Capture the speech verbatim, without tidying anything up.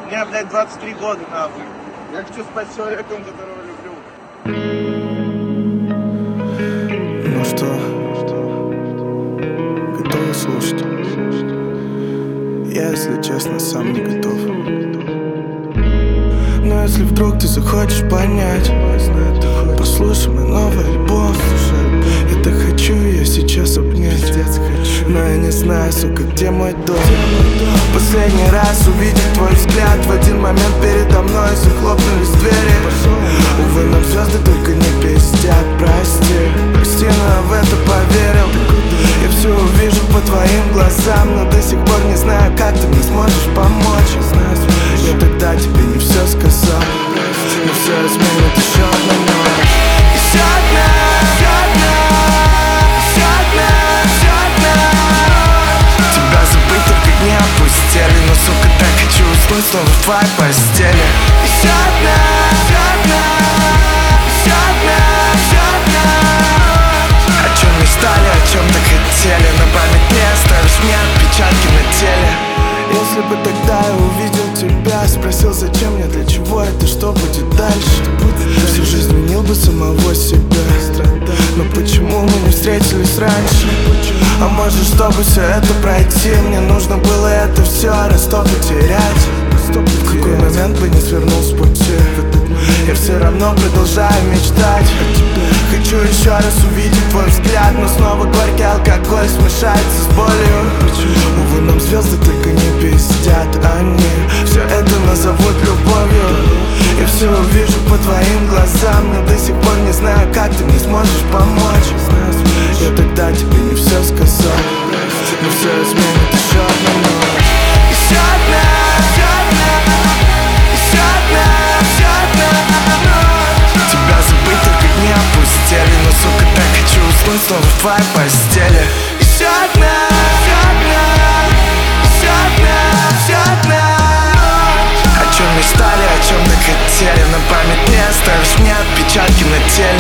Мне, блядь, двадцать три года, нахуй. Я хочу спать с человеком, которого люблю. Ну что, готовы слушать? Я, если честно, сам не готов. Но если вдруг ты захочешь понять, послушай мой новый альбом. Я так хочу ее сейчас обнять, но я не знаю, сука, где мой дом. Последний раз увидел твой взгляд, в один момент передо мной захлопнулись двери. Увы, нам звезды только не пиздят, прости, прости, но я в это поверил. Я все увижу по твоим глазам, но до сих пор не знаю, как ты мне сможешь помочь. Я тогда тебе не все сказал, но все изменит еще одна ночь. Еще одна, еще одна, еще одна, еще одна. Тебя забыть только не опустили, но, сука, так хочу уснуть снова в твоей постели. Еще одна, еще одна, еще одна, еще одна. О чем мечтали, о чем так хотели, на память не оставишь мне отпечатки на теле. Если бы тогда я увидел тебя, спросил, зачем мне, для чего это, что будет дальше, всю жизнь винил бы самого себя. Но почему мы не встретились раньше? А может, чтобы все это пройти, мне нужно было это все раз то потерять. В какой момент бы не свернул с пути, я все равно продолжаю мечтать. Хочу еще раз увидеть твой взгляд, но снова горький алкоголь смешается с болью. Увы, нам звезды только не пиздят, они все это назовут любовью. Я все увижу по твоим глазам, но до сих пор не знаю, как ты мне сможешь помочь. Я тогда тебе не все сказал, но все изменит еще одна ночь. Еще одна, еще одна, еще одна, еще одна ночь. Тебя забыть только не опустили, но, сука, так хочу уснуть снова в твоей постели. Еще одна, еще одна, еще одна, еще одна. О чем мечтали, о чем так хотели, на память не оставишь мне отпечатки на теле.